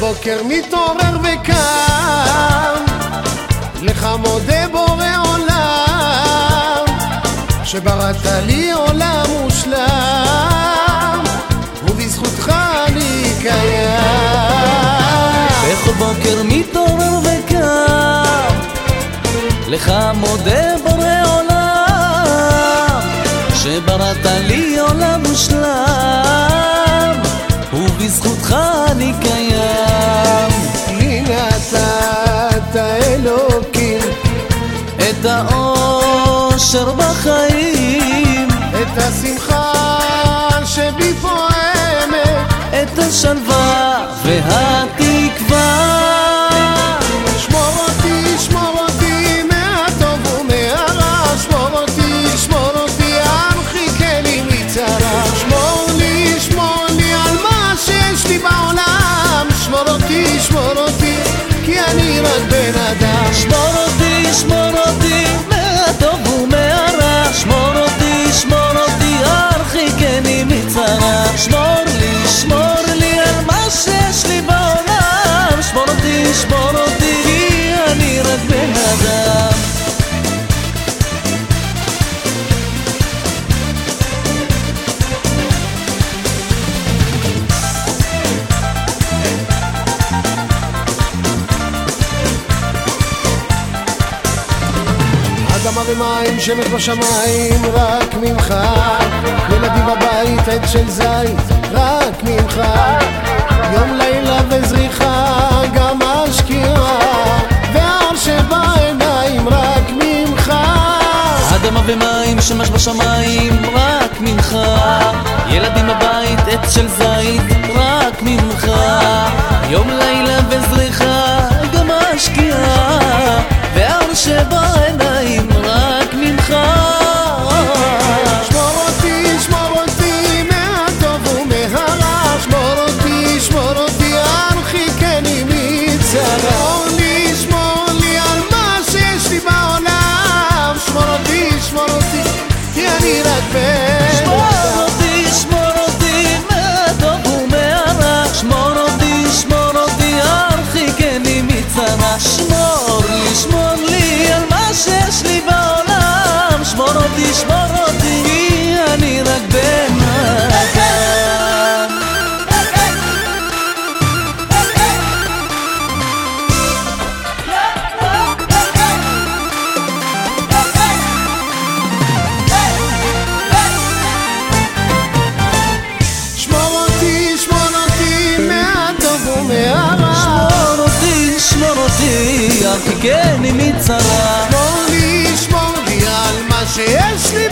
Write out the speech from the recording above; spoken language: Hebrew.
בוקר מתעורר וקם, לך מודה בורא עולם, שבראת לי עולם מושלם, ובזכותך אני קיים. בכל בוקר מתעורר וקם, לך מודה בורא עולם, שבראת לי עולם מושלם, ובזכותך אני קיים. לי נתת אלוקים את האושר בחיים, את השמחה שבי פועמת, את השלווה והתקווה. שמור אותי מהטוב ומהרע, שמור אותי הרחיקני מצרה. שמור לי על מה שיש לי בעולם, שמור אותי כי אני רק בן אדם. שמור אותי מהטוב ומהרע, שמור אותי הרחיקני מצרה. שמור לי על מה שיש לי בעולם, שמור אותי כי אני רק בן אדם. אדמה ומים, שמש בשמיים, רק ממך. ילדים בבית, עץ של זית, רק ממך. יום לילה וזריחה, גם השקיעה, והאור שבעיניים, רק ממך. אדמה ומים, שמש בשמיים, רק ממך. ילדים בבית, עץ של זית, רק ממך. יום לילה וזריחה, גם השקיעה, והאור שבעיניים, רק ממך. שמור אותי מהטוב ומהרע, שמור אותי הרחיקני מצרה. שמור לי על מה שיש לי בעולם, שמור אותי כי אני רק בן אדם. שמור אותי מהטוב ומהרע, שמור אותי הרחיקני מצרה. שמור לי על מה שיש לי בעולם, שמור אותי כי אני רק בן אדם. שמור אותי מהטוב ומהרע, שמור אותי הרחיקני מצרה. שמור לי על מה שיש לי